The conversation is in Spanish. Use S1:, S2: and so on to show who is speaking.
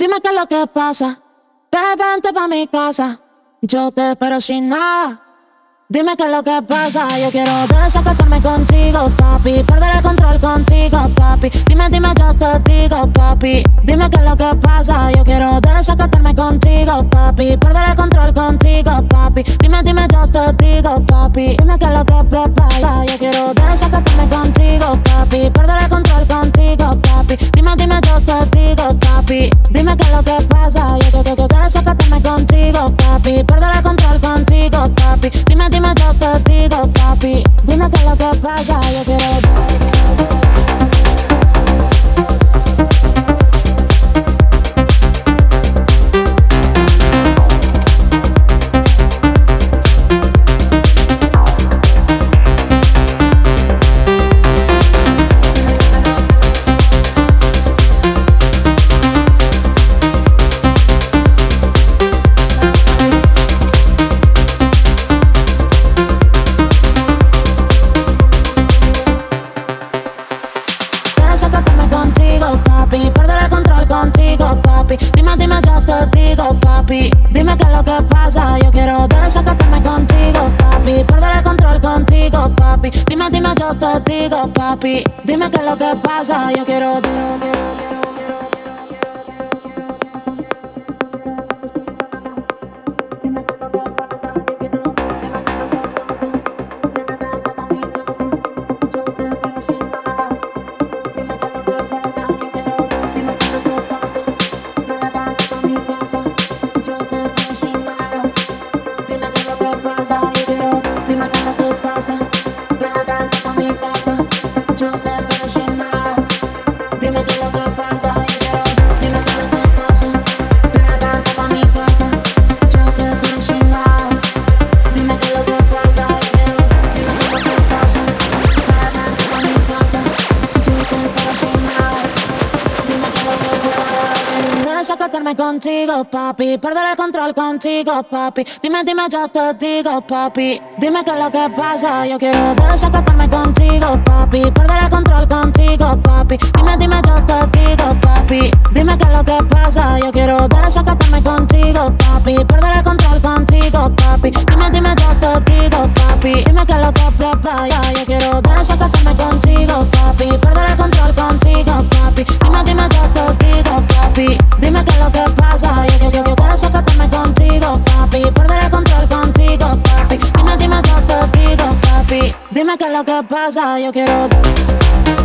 S1: Dime qué es lo que pasa. Vente pa' mi casa. Yo te espero sin nada. Dime qué es lo que pasa. Yo quiero desacatarme contigo, papi. Perder el control contigo, papi. Dime, yo te digo, papi. Dime qué es lo que pasa. Yo quiero desacatarme contigo, papi. Perder el control contigo, papi. Dime, yo te digo, papi. Dime qué es lo que pasa. Yo quiero desacatarme contigo, papi. Perder el control contigo, papi. Dime, yo te digo, papi. Dime qué es lo que pasa. Yo quiero desacatarme contigo, papi. Perder el control contigo, papi. Dime, yo te digo, papi. Dime qué es lo que pasa. Yo quiero. Contigo, papi, perder el control contigo, papi. Dime, yo te digo, papi. Dime qué es lo que pasa. Yo quiero desacatarme contigo, papi. Perder el control contigo, papi. Dime, yo te digo, papi. Dime qué es lo que pasa. Yo quiero. Desacatarme contigo, papi. Perder el control contigo, papi. Dime, yo te digo, papi. Dime qué es lo que pasa. Yo quiero desacatarme contigo, papi. Perder el control contigo, papi. Dime, yo te digo, papi. Dime qué es lo que pasa. Yo quiero desacatarme contigo, papi. Perder el control contigo, papi. Dime, yo te digo, papi. Dime qué es lo que pasa. Yo quiero desacatarme contigo, papi. Perder el control contigo, papi. Dime, yo te digo, papi. Dime qué es lo que pasa. Yo quiero desacatarme contigo, papi. Perder el control contigo, papi. Dime, yo te digo, papi. Dime qué es lo que pasa. Yo quiero.